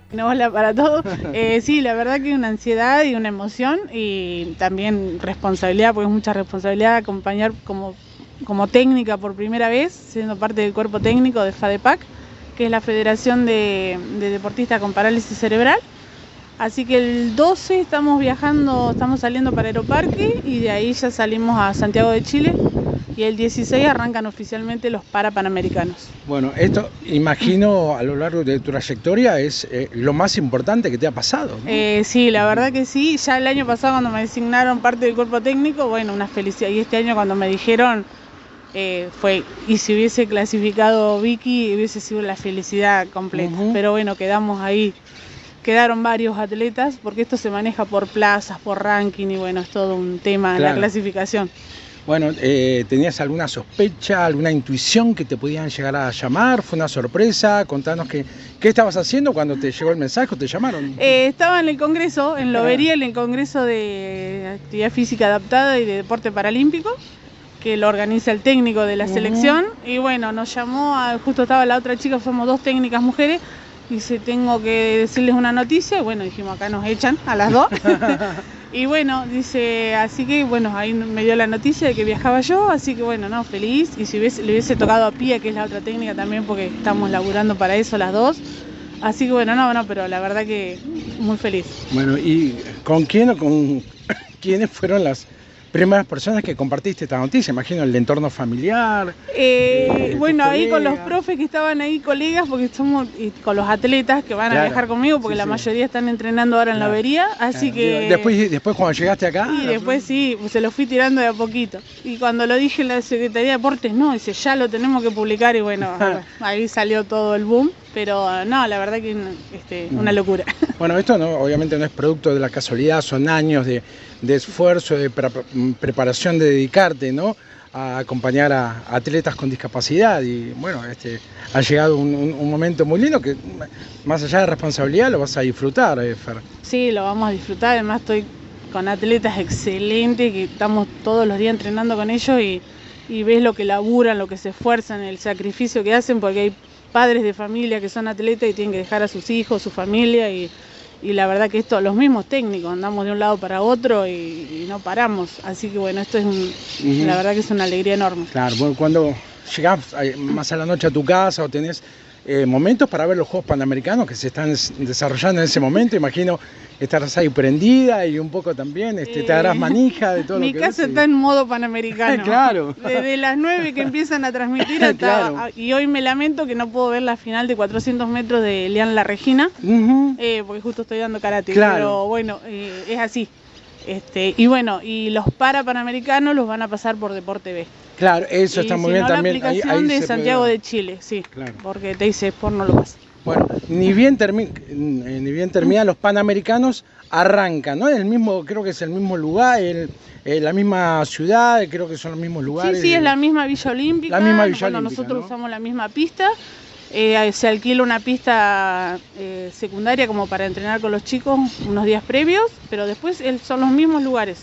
No, hola para todos. Sí, la verdad que una ansiedad y una emoción y también responsabilidad, porque es mucha responsabilidad acompañar como técnica por primera vez, siendo parte del cuerpo técnico de FADEPAC, que es la Federación de Deportistas con Parálisis Cerebral. Así que el 12 estamos viajando, estamos saliendo para Aeroparque y de ahí ya salimos a Santiago de Chile y el 16 arrancan oficialmente los Panamericanos. Bueno, esto imagino a lo largo de tu trayectoria es lo más importante que te ha pasado, ¿no? Sí, la verdad que sí. Ya el año pasado cuando me designaron parte del cuerpo técnico, bueno, una felicidad. Y este año cuando me dijeron, y si hubiese clasificado Vicky, hubiese sido la felicidad completa. Pero bueno, quedamos ahí. Quedaron varios atletas, porque esto se maneja por plazas, por ranking, y bueno, es todo un tema en la clasificación. Bueno, ¿tenías alguna sospecha, alguna intuición que te podían llegar a llamar? ¿Fue una sorpresa? Contanos qué estabas haciendo cuando te llegó el mensaje o te llamaron. Estaba en el congreso, en Lobería, en el congreso de actividad física adaptada y de deporte paralímpico, que lo organiza el técnico de la selección. Y bueno, nos llamó, justo estaba la otra chica, somos 2 técnicas mujeres, dice, tengo que decirles una noticia. Bueno, dijimos, acá nos echan a las 2. Y bueno, dice, así que bueno, ahí me dio la noticia de que viajaba yo, así que bueno, no, feliz. Y si le hubiese tocado a Pía, que es la otra técnica también, porque estamos laburando para eso las 2. Así que bueno, no, pero la verdad que muy feliz. Bueno, ¿y con quién o con quiénes fueron las primeras personas que compartiste esta noticia? Imagino el entorno familiar. Bueno, ahí con los profes que estaban ahí, colegas, porque somos con los atletas que van a viajar conmigo, porque la mayoría están entrenando ahora en Lobería, así que... Después cuando llegaste acá... Y después sí, se lo fui tirando de a poquito. Y cuando lo dije en la Secretaría de Deportes, no, dice, ya lo tenemos que publicar, y bueno, ahí salió todo el boom, pero no, la verdad que una locura. Bueno, esto obviamente no es producto de la casualidad, son años de esfuerzo, de preparación, de dedicarte, ¿no?, a acompañar a atletas con discapacidad. Y bueno, ha llegado un momento muy lindo que, más allá de responsabilidad, lo vas a disfrutar, Fer. Sí, lo vamos a disfrutar. Además estoy con atletas excelentes que estamos todos los días entrenando con ellos y ves lo que laburan, lo que se esfuerzan, el sacrificio que hacen, porque hay padres de familia que son atletas y tienen que dejar a sus hijos, su familia, y la verdad que los mismos técnicos, andamos de un lado para otro y no paramos. Así que bueno, esto es la verdad que es una alegría enorme. Claro, bueno, cuando llegás más a la noche a tu casa o tenés momentos para ver los Juegos Panamericanos que se están desarrollando en ese momento, imagino estarás ahí prendida y un poco también te darás manija de todo lo que Mi casa está en modo panamericano. Claro. Desde las 9 que empiezan a transmitir hasta... Y hoy me lamento que no puedo ver la final de 400 metros de Elian La Regina, porque justo estoy dando karate. Pero bueno, es así. Y bueno, y los Panamericanos los van a pasar por Deporte B. Claro, eso está muy bien también. La aplicación de Santiago de Chile, sí, porque TIC Sport no lo pasa. Bueno, ni bien termina los Panamericanos, arrancan, ¿no? Creo que es el mismo lugar, la misma ciudad, creo que son los mismos lugares. Sí, es la misma Villa Olímpica. La misma Villa Olímpica, nosotros usamos la misma pista. Se alquila una pista secundaria como para entrenar con los chicos unos días previos, pero después son los mismos lugares.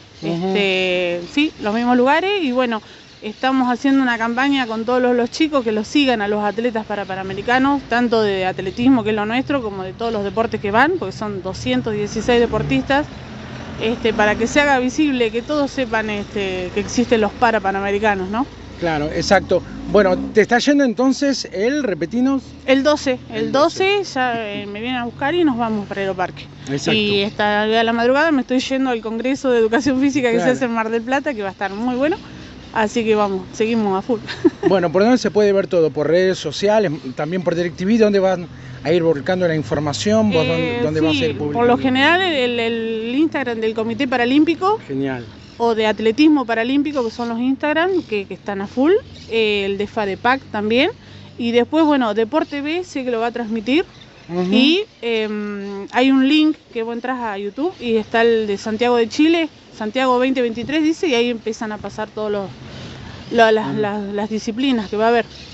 Sí, los mismos lugares, y bueno, estamos haciendo una campaña con todos los chicos que los sigan a los atletas panamericanos, tanto de atletismo, que es lo nuestro, como de todos los deportes que van, porque son 216 deportistas, para que se haga visible, que todos sepan que existen los panamericanos, ¿no? Claro, exacto. Bueno, ¿te está yendo entonces repetinos? El 12 ya me vienen a buscar y nos vamos para Aeroparque. Exacto. Y a la madrugada me estoy yendo al Congreso de Educación Física que se hace en Mar del Plata, que va a estar muy bueno. Así que vamos, seguimos a full. Bueno, ¿por dónde se puede ver todo? ¿Por redes sociales? ¿También por DirecTV? ¿Dónde van a ir volcando la información? ¿Dónde vas a ir publicando? Por lo general el Instagram del Comité Paralímpico. Genial. O de Atletismo Paralímpico, que son los Instagram, que están a full. El de FADEPAC también. Y después, bueno, Deporte B sé que lo va a transmitir. Y hay un link que vos entras a YouTube y está el de Santiago de Chile, Santiago 2023 dice, y ahí empiezan a pasar todas las disciplinas que va a haber.